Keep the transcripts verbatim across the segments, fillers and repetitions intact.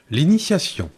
L'initiation.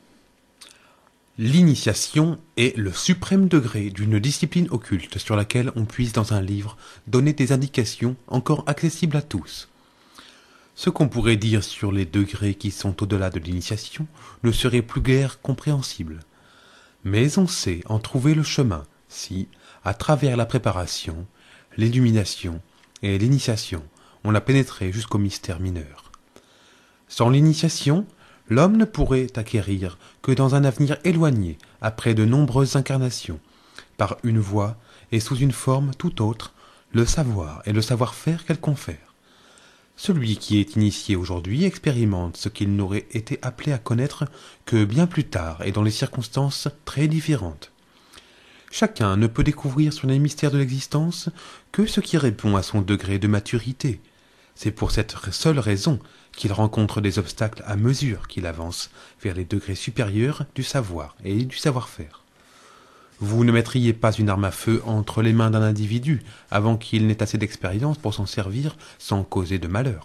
L'initiation est le suprême degré d'une discipline occulte sur laquelle on puisse dans un livre donner des indications encore accessibles à tous. Ce qu'on pourrait dire sur les degrés qui sont au-delà de l'initiation ne serait plus guère compréhensible. Mais on sait en trouver le chemin si, à travers la préparation, l'illumination et l'initiation, on a pénétré jusqu'au mystère mineur. Sans l'initiation, l'homme ne pourrait acquérir que dans un avenir éloigné, après de nombreuses incarnations, par une voie et sous une forme tout autre, le savoir et le savoir-faire qu'elle confère. Celui qui est initié aujourd'hui expérimente ce qu'il n'aurait été appelé à connaître que bien plus tard et dans les circonstances très différentes. Chacun ne peut découvrir sur les mystères de l'existence que ce qui répond à son degré de maturité. C'est pour cette seule raison qu'il rencontre des obstacles à mesure qu'il avance vers les degrés supérieurs du savoir et du savoir-faire. Vous ne mettriez pas une arme à feu entre les mains d'un individu avant qu'il n'ait assez d'expérience pour s'en servir sans causer de malheur.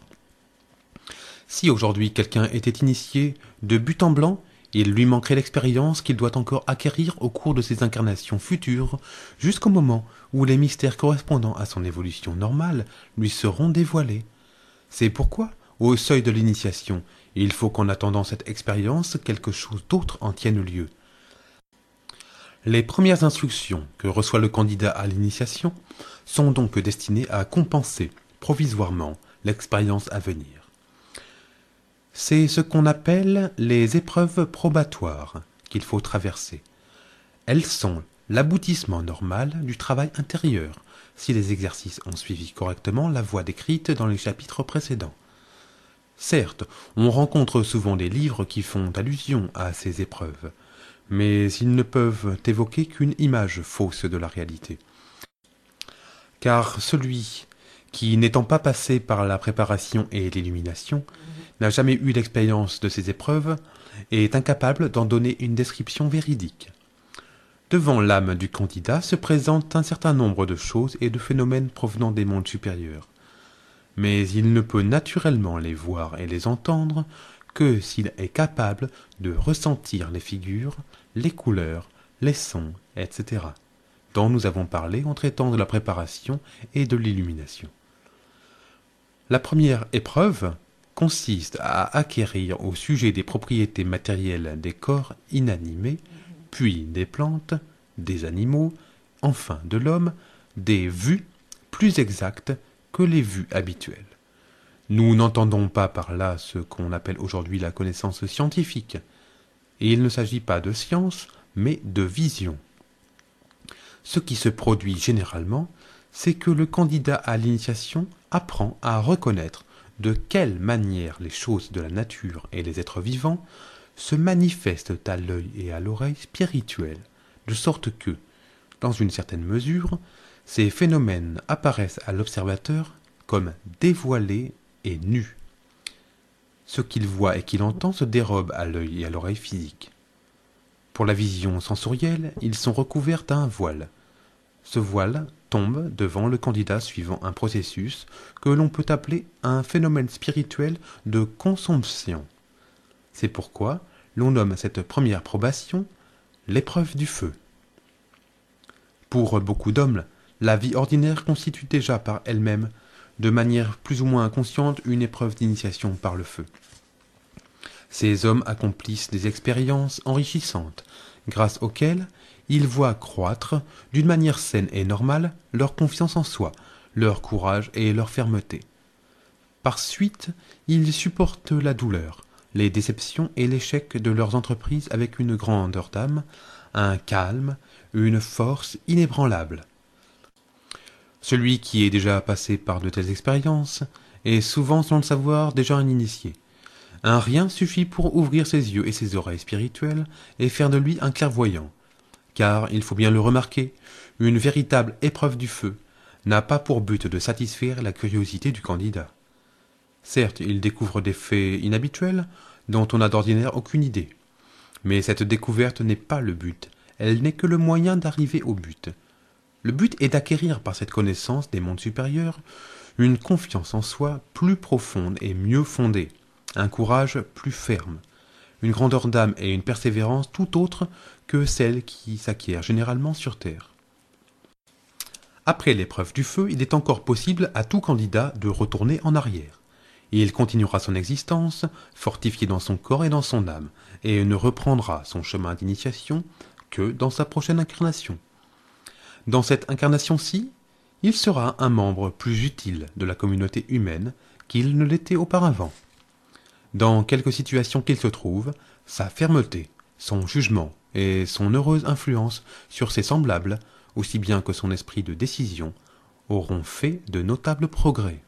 Si aujourd'hui quelqu'un était initié de but en blanc, il lui manquerait l'expérience qu'il doit encore acquérir au cours de ses incarnations futures, jusqu'au moment où les mystères correspondant à son évolution normale lui seront dévoilés. C'est pourquoi, au seuil de l'initiation, il faut qu'en attendant cette expérience, quelque chose d'autre en tienne lieu. Les premières instructions que reçoit le candidat à l'initiation sont donc destinées à compenser provisoirement l'expérience à venir. C'est ce qu'on appelle les épreuves probatoires qu'il faut traverser. Elles sont l'aboutissement normal du travail intérieur, si les exercices ont suivi correctement la voie décrite dans les chapitres précédents. Certes, on rencontre souvent des livres qui font allusion à ces épreuves, mais ils ne peuvent évoquer qu'une image fausse de la réalité. Car celui qui, n'étant pas passé par la préparation et l'illumination, n'a jamais eu l'expérience de ces épreuves, est incapable d'en donner une description véridique. Devant l'âme du candidat se présentent un certain nombre de choses et de phénomènes provenant des mondes supérieurs. Mais il ne peut naturellement les voir et les entendre que s'il est capable de ressentir les figures, les couleurs, les sons, et cetera, dont nous avons parlé en traitant de la préparation et de l'illumination. La première épreuve consiste à acquérir au sujet des propriétés matérielles des corps inanimés, puis des plantes, des animaux, enfin de l'homme, des vues plus exactes que les vues habituelles. Nous n'entendons pas par là ce qu'on appelle aujourd'hui la connaissance scientifique, et il ne s'agit pas de science, mais de vision. Ce qui se produit généralement, c'est que le candidat à l'initiation apprend à reconnaître de quelle manière les choses de la nature et les êtres vivants se manifestent à l'œil et à l'oreille spirituels, de sorte que, dans une certaine mesure, ces phénomènes apparaissent à l'observateur comme dévoilés et nus. Ce qu'il voit et qu'il entend se dérobe à l'œil et à l'oreille physique. Pour la vision sensorielle, ils sont recouverts d'un voile. Ce voile tombe devant le candidat suivant un processus que l'on peut appeler un phénomène spirituel de consomption. C'est pourquoi l'on nomme cette première probation l'épreuve du feu. Pour beaucoup d'hommes, la vie ordinaire constitue déjà par elle-même, de manière plus ou moins inconsciente, une épreuve d'initiation par le feu. Ces hommes accomplissent des expériences enrichissantes, grâce auxquelles ils voient croître, d'une manière saine et normale, leur confiance en soi, leur courage et leur fermeté. Par suite, ils supportent la douleur, les déceptions et l'échec de leurs entreprises avec une grandeur d'âme, un calme, une force inébranlable. Celui qui est déjà passé par de telles expériences est souvent, sans le savoir, déjà un initié. Un rien suffit pour ouvrir ses yeux et ses oreilles spirituelles et faire de lui un clairvoyant. Car, il faut bien le remarquer, une véritable épreuve du feu n'a pas pour but de satisfaire la curiosité du candidat. Certes, il découvre des faits inhabituels dont on n'a d'ordinaire aucune idée. Mais cette découverte n'est pas le but, elle n'est que le moyen d'arriver au but. Le but est d'acquérir par cette connaissance des mondes supérieurs une confiance en soi plus profonde et mieux fondée, un courage plus ferme, une grandeur d'âme et une persévérance tout autres que celles qui s'acquièrent généralement sur Terre. Après l'épreuve du feu, il est encore possible à tout candidat de retourner en arrière. Il continuera son existence, fortifié dans son corps et dans son âme, et ne reprendra son chemin d'initiation que dans sa prochaine incarnation. Dans cette incarnation-ci, il sera un membre plus utile de la communauté humaine qu'il ne l'était auparavant. Dans quelque situation qu'il se trouve, sa fermeté, son jugement et son heureuse influence sur ses semblables, aussi bien que son esprit de décision, auront fait de notables progrès.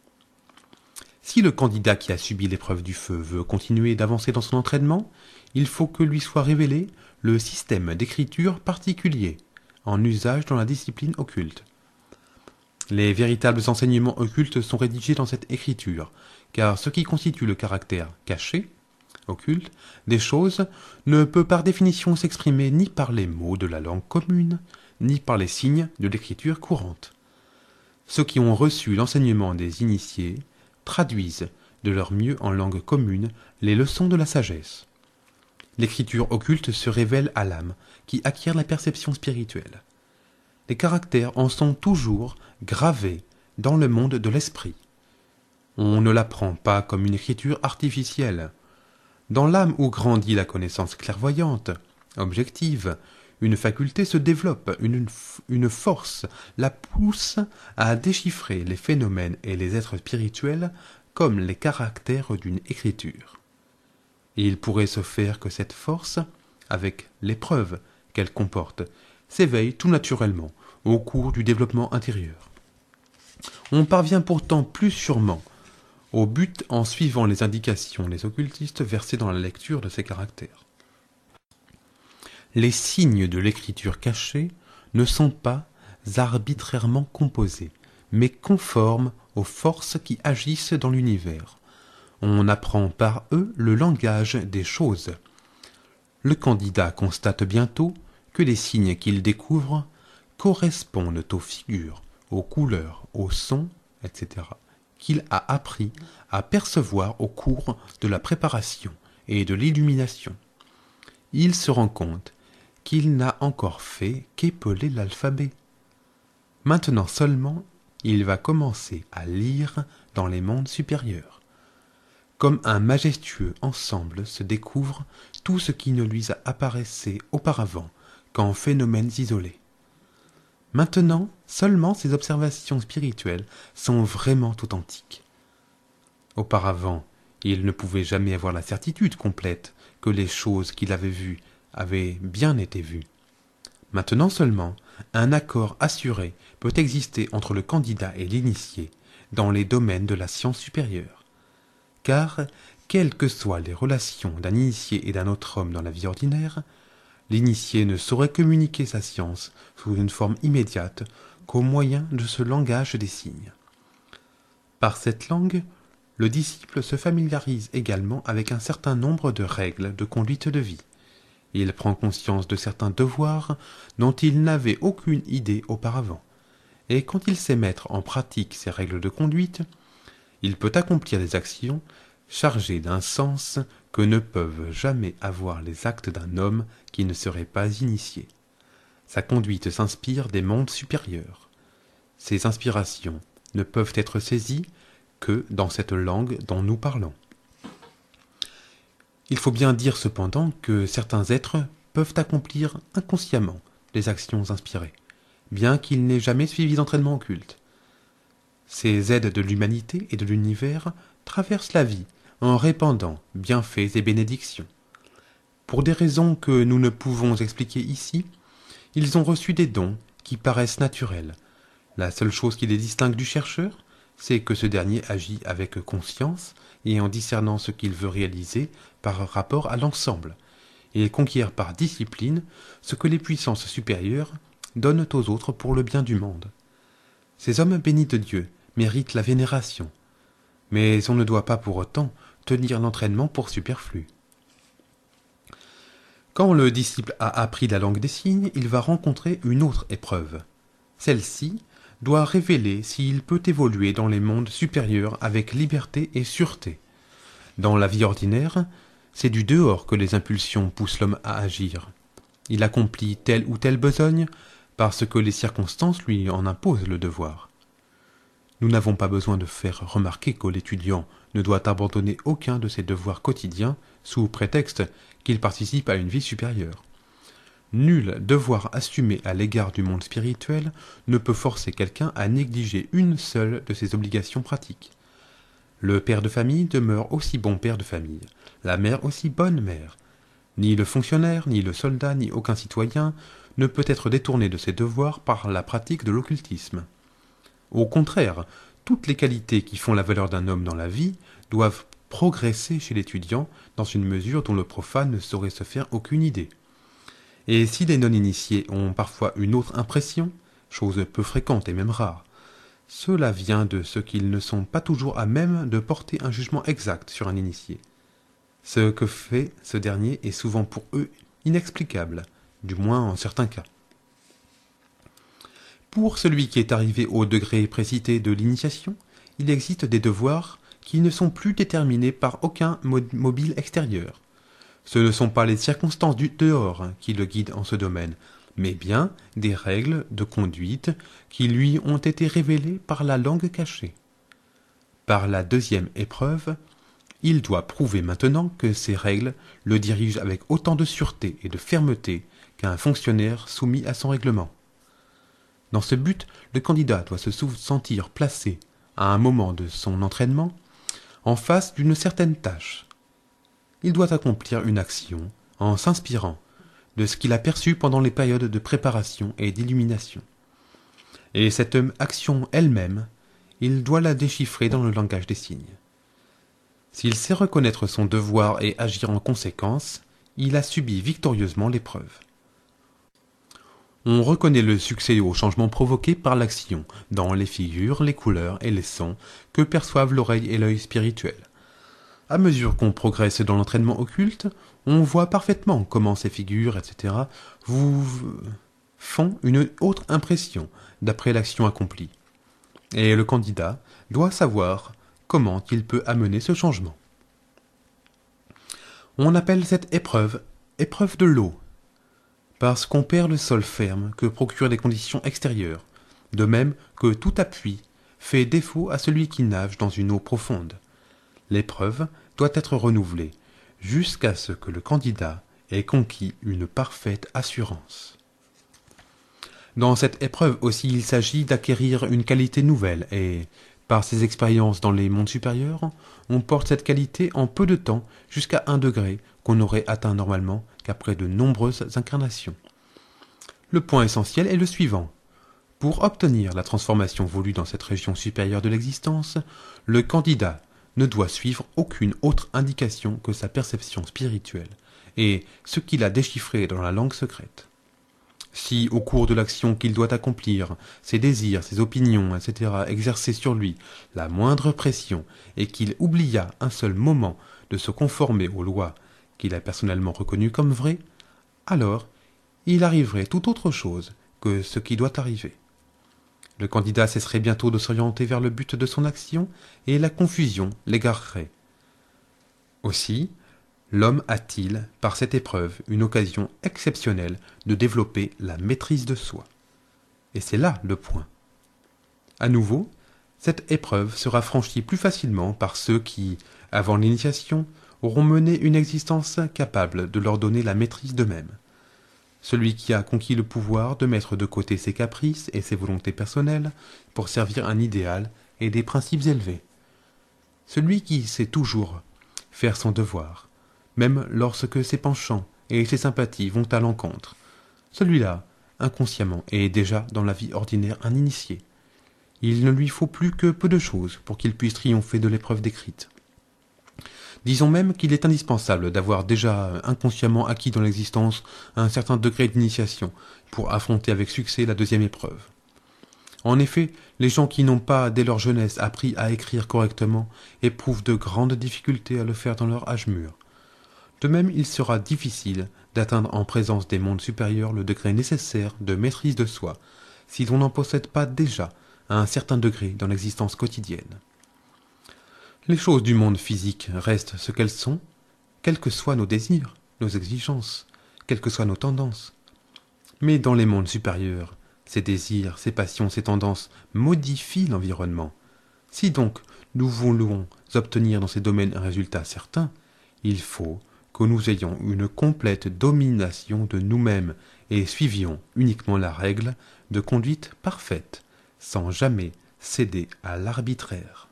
Si le candidat qui a subi l'épreuve du feu veut continuer d'avancer dans son entraînement, il faut que lui soit révélé le système d'écriture particulier, en usage dans la discipline occulte. Les véritables enseignements occultes sont rédigés dans cette écriture, car ce qui constitue le caractère caché, occulte, des choses ne peut par définition s'exprimer ni par les mots de la langue commune, ni par les signes de l'écriture courante. Ceux qui ont reçu l'enseignement des initiés traduisent de leur mieux en langue commune les leçons de la sagesse. L'écriture occulte se révèle à l'âme, qui acquiert la perception spirituelle. Les caractères en sont toujours gravés dans le monde de l'esprit. On ne l'apprend pas comme une écriture artificielle. Dans l'âme où grandit la connaissance clairvoyante, objective, une faculté se développe, une, une force la pousse à déchiffrer les phénomènes et les êtres spirituels comme les caractères d'une écriture. Et il pourrait se faire que cette force, avec l'épreuve qu'elle comporte, s'éveille tout naturellement au cours du développement intérieur. On parvient pourtant plus sûrement au but en suivant les indications des occultistes versées dans la lecture de ces caractères. Les signes de l'écriture cachée ne sont pas arbitrairement composés, mais conformes aux forces qui agissent dans l'univers. On apprend par eux le langage des choses. Le candidat constate bientôt que les signes qu'il découvre correspondent aux figures, aux couleurs, aux sons, et cetera, qu'il a appris à percevoir au cours de la préparation et de l'illumination. Il se rend compte qu'il n'a encore fait qu'épeler l'alphabet. Maintenant seulement, il va commencer à lire dans les mondes supérieurs. Comme un majestueux ensemble se découvre tout ce qui ne lui apparaissait auparavant qu'en phénomènes isolés. Maintenant, seulement ses observations spirituelles sont vraiment authentiques. Auparavant, il ne pouvait jamais avoir la certitude complète que les choses qu'il avait vues avaient bien été vues. Maintenant seulement, un accord assuré peut exister entre le candidat et l'initié dans les domaines de la science supérieure. Car, quelles que soient les relations d'un initié et d'un autre homme dans la vie ordinaire, l'initié ne saurait communiquer sa science sous une forme immédiate qu'au moyen de ce langage des signes. Par cette langue, le disciple se familiarise également avec un certain nombre de règles de conduite de vie. Il prend conscience de certains devoirs dont il n'avait aucune idée auparavant, et quand il sait mettre en pratique ces règles de conduite, il peut accomplir des actions chargées d'un sens que ne peuvent jamais avoir les actes d'un homme qui ne serait pas initié. Sa conduite s'inspire des mondes supérieurs. Ces inspirations ne peuvent être saisies que dans cette langue dont nous parlons. Il faut bien dire cependant que certains êtres peuvent accomplir inconsciemment des actions inspirées, bien qu'ils n'aient jamais suivi d'entraînement occulte. Ces aides de l'humanité et de l'univers traversent la vie en répandant bienfaits et bénédictions. Pour des raisons que nous ne pouvons expliquer ici, ils ont reçu des dons qui paraissent naturels. La seule chose qui les distingue du chercheur, c'est que ce dernier agit avec conscience et en discernant ce qu'il veut réaliser par rapport à l'ensemble, et il conquiert par discipline ce que les puissances supérieures donnent aux autres pour le bien du monde. Ces hommes bénis de Dieu méritent la vénération, mais on ne doit pas pour autant tenir l'entraînement pour superflu. Quand le disciple a appris la langue des signes, il va rencontrer une autre épreuve. Celle-ci doit révéler s'il peut évoluer dans les mondes supérieurs avec liberté et sûreté. Dans la vie ordinaire, c'est du dehors que les impulsions poussent l'homme à agir. Il accomplit telle ou telle besogne parce que les circonstances lui en imposent le devoir. Nous n'avons pas besoin de faire remarquer que l'étudiant ne doit abandonner aucun de ses devoirs quotidiens sous prétexte qu'il participe à une vie supérieure. Nul devoir assumé à l'égard du monde spirituel ne peut forcer quelqu'un à négliger une seule de ses obligations pratiques. Le père de famille demeure aussi bon père de famille, la mère aussi bonne mère. Ni le fonctionnaire, ni le soldat, ni aucun citoyen ne peut être détourné de ses devoirs par la pratique de l'occultisme. Au contraire, toutes les qualités qui font la valeur d'un homme dans la vie doivent progresser chez l'étudiant dans une mesure dont le profane ne saurait se faire aucune idée. Et si les non-initiés ont parfois une autre impression, chose peu fréquente et même rare, cela vient de ce qu'ils ne sont pas toujours à même de porter un jugement exact sur un initié. Ce que fait ce dernier est souvent pour eux inexplicable, du moins en certains cas. Pour celui qui est arrivé au degré précité de l'initiation, il existe des devoirs qui ne sont plus déterminés par aucun mobile extérieur. Ce ne sont pas les circonstances du dehors qui le guident en ce domaine, mais bien des règles de conduite qui lui ont été révélées par la langue cachée. Par la deuxième épreuve, il doit prouver maintenant que ces règles le dirigent avec autant de sûreté et de fermeté qu'un fonctionnaire soumis à son règlement. Dans ce but, le candidat doit se sentir placé, à un moment de son entraînement, en face d'une certaine tâche. Il doit accomplir une action en s'inspirant de ce qu'il a perçu pendant les périodes de préparation et d'illumination. Et cette action elle-même, il doit la déchiffrer dans le langage des signes. S'il sait reconnaître son devoir et agir en conséquence, il a subi victorieusement l'épreuve. On reconnaît le succès au changement provoqué par l'action, dans les figures, les couleurs et les sons que perçoivent l'oreille et l'œil spirituel. À mesure qu'on progresse dans l'entraînement occulte, on voit parfaitement comment ces figures, et cetera, vous font une autre impression d'après l'action accomplie. Et le candidat doit savoir comment il peut amener ce changement. On appelle cette épreuve épreuve de l'eau, parce qu'on perd le sol ferme que procurent des conditions extérieures, de même que tout appui fait défaut à celui qui nage dans une eau profonde. L'épreuve doit être renouvelée jusqu'à ce que le candidat ait conquis une parfaite assurance. Dans cette épreuve aussi, il s'agit d'acquérir une qualité nouvelle et, par ses expériences dans les mondes supérieurs, on porte cette qualité en peu de temps jusqu'à un degré qu'on n'aurait atteint normalement qu'après de nombreuses incarnations. Le point essentiel est le suivant. Pour obtenir la transformation voulue dans cette région supérieure de l'existence, le candidat ne doit suivre aucune autre indication que sa perception spirituelle et ce qu'il a déchiffré dans la langue secrète. Si, au cours de l'action qu'il doit accomplir, ses désirs, ses opinions, et cetera exerçaient sur lui la moindre pression et qu'il oublia un seul moment de se conformer aux lois qu'il a personnellement reconnues comme vraies, alors il arriverait tout autre chose que ce qui doit arriver. Le candidat cesserait bientôt de s'orienter vers le but de son action et la confusion l'égarerait. Aussi, l'homme a-t-il, par cette épreuve, une occasion exceptionnelle de développer la maîtrise de soi. Et c'est là le point. À nouveau, cette épreuve sera franchie plus facilement par ceux qui, avant l'initiation, auront mené une existence capable de leur donner la maîtrise d'eux-mêmes. Celui qui a conquis le pouvoir de mettre de côté ses caprices et ses volontés personnelles pour servir un idéal et des principes élevés. Celui qui sait toujours faire son devoir, même lorsque ses penchants et ses sympathies vont à l'encontre. Celui-là, inconsciemment, est déjà dans la vie ordinaire un initié. Il ne lui faut plus que peu de choses pour qu'il puisse triompher de l'épreuve décrite. Disons même qu'il est indispensable d'avoir déjà inconsciemment acquis dans l'existence un certain degré d'initiation pour affronter avec succès la deuxième épreuve. En effet, les gens qui n'ont pas, dès leur jeunesse, appris à écrire correctement éprouvent de grandes difficultés à le faire dans leur âge mûr. De même, il sera difficile d'atteindre en présence des mondes supérieurs le degré nécessaire de maîtrise de soi, si l'on n'en possède pas déjà à un certain degré dans l'existence quotidienne. Les choses du monde physique restent ce qu'elles sont, quels que soient nos désirs, nos exigences, quelles que soient nos tendances. Mais dans les mondes supérieurs, ces désirs, ces passions, ces tendances modifient l'environnement. Si donc nous voulons obtenir dans ces domaines un résultat certain, il faut que nous ayons une complète domination de nous-mêmes et suivions uniquement la règle de conduite parfaite, sans jamais céder à l'arbitraire.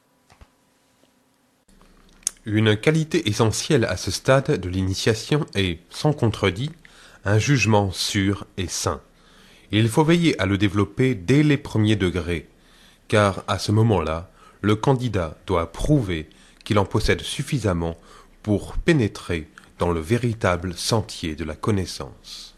Une qualité essentielle à ce stade de l'initiation est, sans contredit, un jugement sûr et sain. Il faut veiller à le développer dès les premiers degrés, car à ce moment-là, le candidat doit prouver qu'il en possède suffisamment pour pénétrer dans le véritable sentier de la connaissance.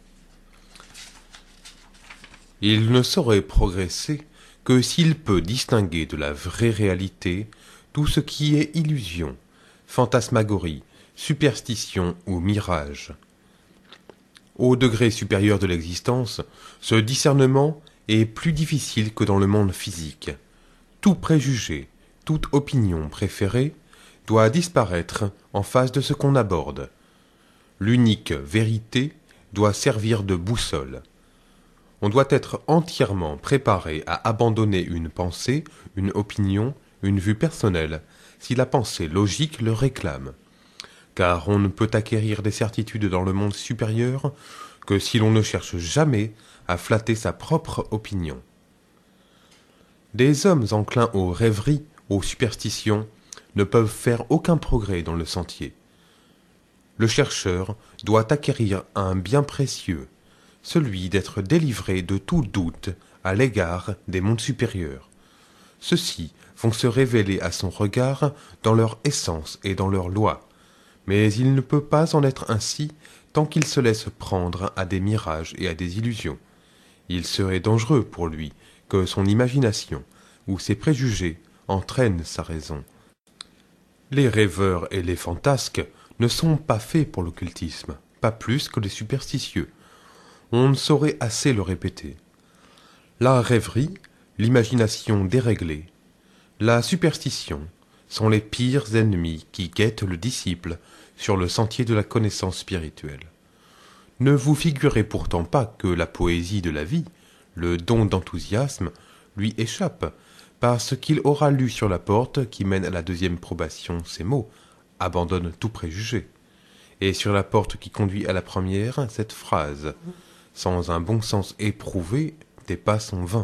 Il ne saurait progresser que s'il peut distinguer de la vraie réalité tout ce qui est illusion, fantasmagorie, superstition ou mirage. Au degré supérieur de l'existence, ce discernement est plus difficile que dans le monde physique. Tout préjugé, toute opinion préférée doit disparaître en face de ce qu'on aborde. L'unique vérité doit servir de boussole. On doit être entièrement préparé à abandonner une pensée, une opinion, une vue personnelle, si la pensée logique le réclame. Car on ne peut acquérir des certitudes dans le monde supérieur que si l'on ne cherche jamais à flatter sa propre opinion. Des hommes enclins aux rêveries, aux superstitions, ne peuvent faire aucun progrès dans le sentier. Le chercheur doit acquérir un bien précieux, celui d'être délivré de tout doute à l'égard des mondes supérieurs. Ceux-ci vont se révéler à son regard dans leur essence et dans leurs lois, mais il ne peut pas en être ainsi tant qu'il se laisse prendre à des mirages et à des illusions. Il serait dangereux pour lui que son imagination ou ses préjugés entraînent sa raison. Les rêveurs et les fantasques ne sont pas faits pour l'occultisme, pas plus que les superstitieux. On ne saurait assez le répéter. La rêverie, l'imagination déréglée, la superstition sont les pires ennemis qui guettent le disciple sur le sentier de la connaissance spirituelle. Ne vous figurez pourtant pas que la poésie de la vie, le don d'enthousiasme, lui échappe, parce qu'il aura lu sur la porte qui mène à la deuxième probation ces mots « abandonne tout préjugé », et sur la porte qui conduit à la première cette phrase « sans un bon sens éprouvé, tes pas sont vains ».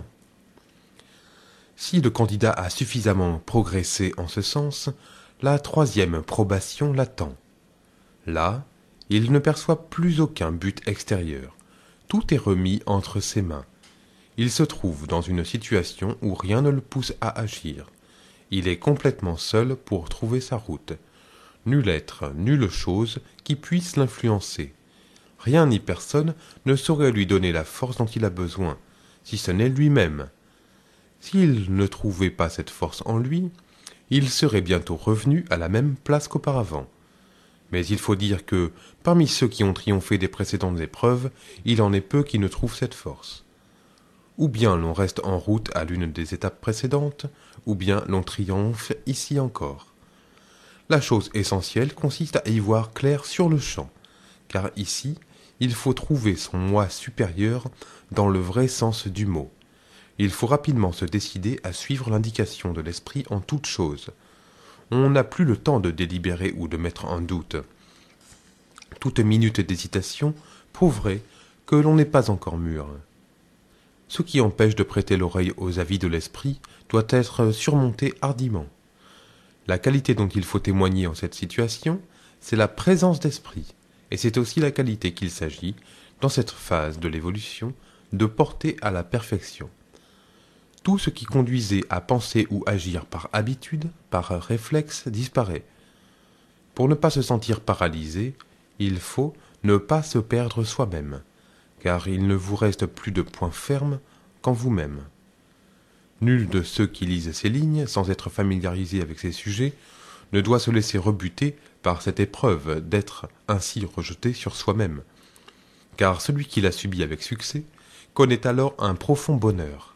Si le candidat a suffisamment progressé en ce sens, la troisième probation l'attend. Là, il ne perçoit plus aucun but extérieur. Tout est remis entre ses mains. Il se trouve dans une situation où rien ne le pousse à agir. Il est complètement seul pour trouver sa route. Nul être, nulle chose qui puisse l'influencer. Rien ni personne ne saurait lui donner la force dont il a besoin, si ce n'est lui-même. S'il ne trouvait pas cette force en lui, il serait bientôt revenu à la même place qu'auparavant. Mais il faut dire que, parmi ceux qui ont triomphé des précédentes épreuves, il en est peu qui ne trouvent cette force. Ou bien l'on reste en route à l'une des étapes précédentes, ou bien l'on triomphe ici encore. La chose essentielle consiste à y voir clair sur le champ, car ici, il faut trouver son moi supérieur dans le vrai sens du mot. Il faut rapidement se décider à suivre l'indication de l'esprit en toute chose. On n'a plus le temps de délibérer ou de mettre en doute. Toute minute d'hésitation prouverait que l'on n'est pas encore mûr. Ce qui empêche de prêter l'oreille aux avis de l'esprit doit être surmonté hardiment. La qualité dont il faut témoigner en cette situation, c'est la présence d'esprit, et c'est aussi la qualité qu'il s'agit, dans cette phase de l'évolution, de porter à la perfection. Tout ce qui conduisait à penser ou agir par habitude, par réflexe, disparaît. Pour ne pas se sentir paralysé, il faut ne pas se perdre soi-même, car il ne vous reste plus de point ferme qu'en vous-même. Nul de ceux qui lisent ces lignes, sans être familiarisé avec ces sujets, ne doit se laisser rebuter par cette épreuve d'être ainsi rejeté sur soi-même, car celui qui l'a subi avec succès connaît alors un profond bonheur.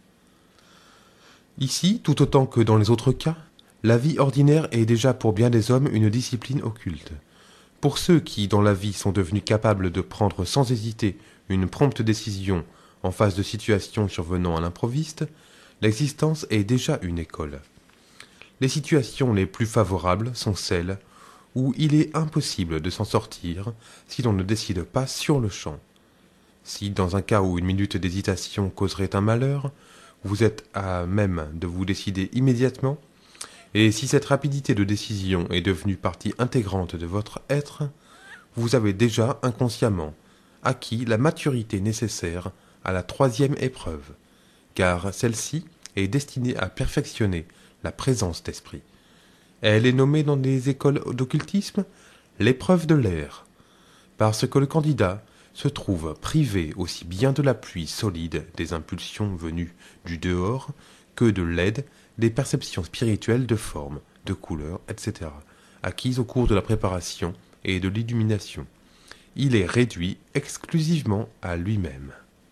Ici, tout autant que dans les autres cas, la vie ordinaire est déjà pour bien des hommes une discipline occulte. Pour ceux qui, dans la vie, sont devenus capables de prendre sans hésiter une prompte décision en face de situations survenant à l'improviste, l'existence est déjà une école. Les situations les plus favorables sont celles où il est impossible de s'en sortir si l'on ne décide pas sur le champ. Si, dans un cas où une minute d'hésitation causerait un malheur, vous êtes à même de vous décider immédiatement, et si cette rapidité de décision est devenue partie intégrante de votre être, vous avez déjà inconsciemment acquis la maturité nécessaire à la troisième épreuve, car celle-ci est destinée à perfectionner la présence d'esprit. Elle est nommée dans les écoles d'occultisme l'épreuve de l'air, parce que le candidat se trouve privé aussi bien de l'appui solide des impulsions venues du dehors que de l'aide des perceptions spirituelles de forme, de couleur, et cetera, acquises au cours de la préparation et de l'illumination. Il est réduit exclusivement à lui-même.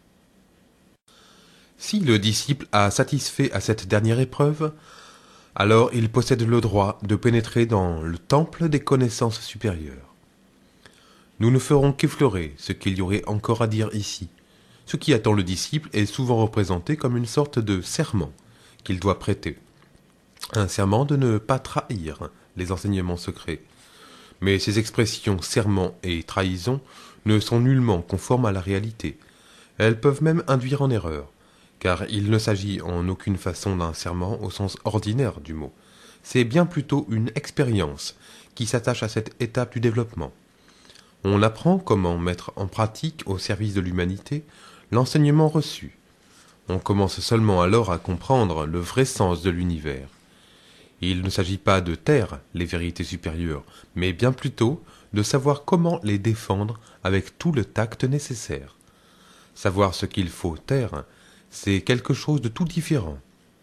Si le disciple a satisfait à cette dernière épreuve, alors il possède le droit de pénétrer dans le temple des connaissances supérieures. Nous ne ferons qu'effleurer ce qu'il y aurait encore à dire ici. Ce qui attend le disciple est souvent représenté comme une sorte de serment qu'il doit prêter. Un serment de ne pas trahir les enseignements secrets. Mais ces expressions serment et trahison ne sont nullement conformes à la réalité. Elles peuvent même induire en erreur, car il ne s'agit en aucune façon d'un serment au sens ordinaire du mot. C'est bien plutôt une expérience qui s'attache à cette étape du développement. On apprend comment mettre en pratique au service de l'humanité l'enseignement reçu. On commence seulement alors à comprendre le vrai sens de l'univers. Il ne s'agit pas de taire les vérités supérieures, mais bien plutôt de savoir comment les défendre avec tout le tact nécessaire. Savoir ce qu'il faut taire, c'est quelque chose de tout différent.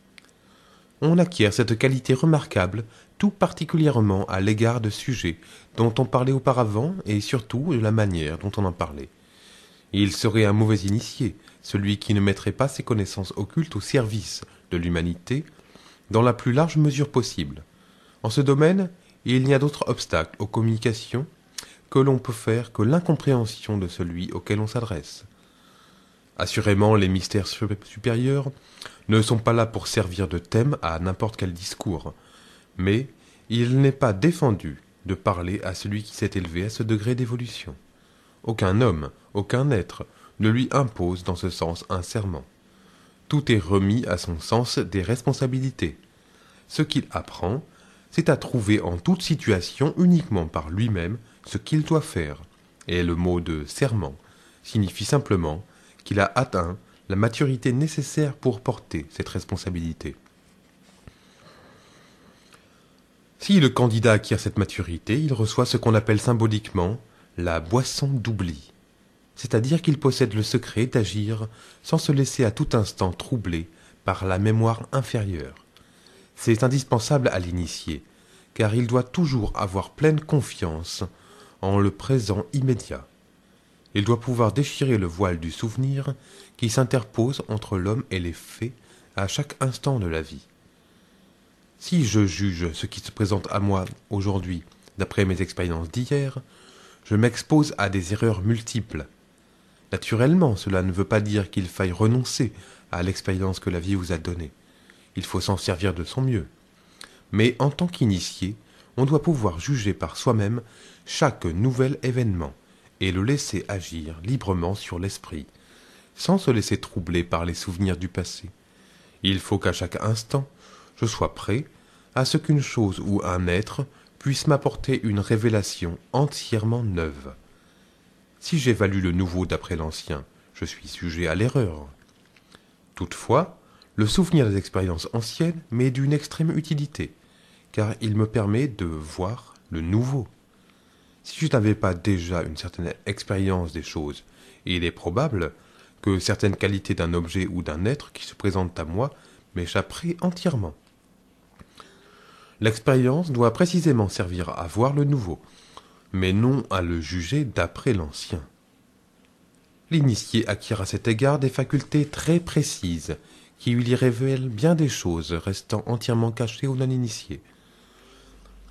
On acquiert cette qualité remarquable tout particulièrement à l'égard de sujets dont on parlait auparavant et surtout de la manière dont on en parlait. Il serait un mauvais initié, celui qui ne mettrait pas ses connaissances occultes au service de l'humanité dans la plus large mesure possible. En ce domaine, il n'y a d'autre obstacle aux communications que l'on peut faire que l'incompréhension de celui auquel on s'adresse. Assurément, les mystères supérieurs ne sont pas là pour servir de thème à n'importe quel discours, mais il n'est pas défendu de parler à celui qui s'est élevé à ce degré d'évolution. Aucun homme, aucun être ne lui impose dans ce sens un serment. Tout est remis à son sens des responsabilités. Ce qu'il apprend, c'est à trouver en toute situation uniquement par lui-même ce qu'il doit faire, et le mot de serment signifie simplement qu'il a atteint la maturité nécessaire pour porter cette responsabilité. Si le candidat acquiert cette maturité, il reçoit ce qu'on appelle symboliquement la boisson d'oubli, c'est-à-dire qu'il possède le secret d'agir sans se laisser à tout instant troubler par la mémoire inférieure. C'est indispensable à l'initié, car il doit toujours avoir pleine confiance en le présent immédiat. Il doit pouvoir déchirer le voile du souvenir qui s'interpose entre l'homme et les faits à chaque instant de la vie. Si je juge ce qui se présente à moi aujourd'hui d'après mes expériences d'hier, je m'expose à des erreurs multiples. Naturellement, cela ne veut pas dire qu'il faille renoncer à l'expérience que la vie vous a donnée. Il faut s'en servir de son mieux. Mais en tant qu'initié, on doit pouvoir juger par soi-même chaque nouvel événement et le laisser agir librement sur l'esprit, sans se laisser troubler par les souvenirs du passé. Il faut qu'à chaque instant, je sois prêt à ce qu'une chose ou un être puisse m'apporter une révélation entièrement neuve. Si j'évalue le nouveau d'après l'ancien, je suis sujet à l'erreur. Toutefois, le souvenir des expériences anciennes m'est d'une extrême utilité, car il me permet de voir le nouveau. Si je n'avais pas déjà une certaine expérience des choses, il est probable que certaines qualités d'un objet ou d'un être qui se présentent à moi m'échapperaient entièrement. L'expérience doit précisément servir à voir le nouveau, mais non à le juger d'après l'ancien. L'initié acquiert à cet égard des facultés très précises, qui lui révèlent bien des choses restant entièrement cachées aux non-initiés.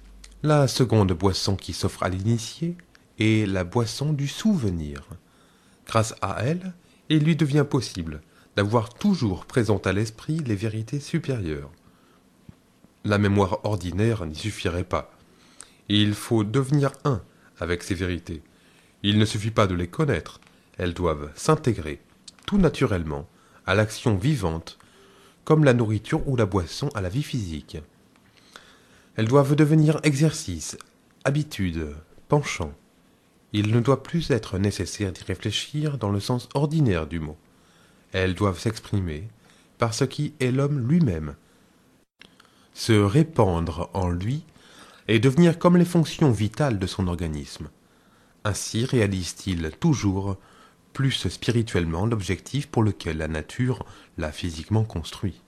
La seconde boisson qui s'offre à l'initié est la boisson du souvenir. Grâce à elle, il lui devient possible d'avoir toujours présentes à l'esprit les vérités supérieures. La mémoire ordinaire n'y suffirait pas. Il faut devenir un avec ces vérités. Il ne suffit pas de les connaître, elles doivent s'intégrer, tout naturellement, à l'action vivante, comme la nourriture ou la boisson à la vie physique. Elles doivent devenir exercice, habitude, penchant. Il ne doit plus être nécessaire d'y réfléchir dans le sens ordinaire du mot. Elles doivent s'exprimer par ce qui est l'homme lui-même, se répandre en lui et devenir comme les fonctions vitales de son organisme. Ainsi réalise-t-il toujours plus spirituellement l'objectif pour lequel la nature l'a physiquement construit.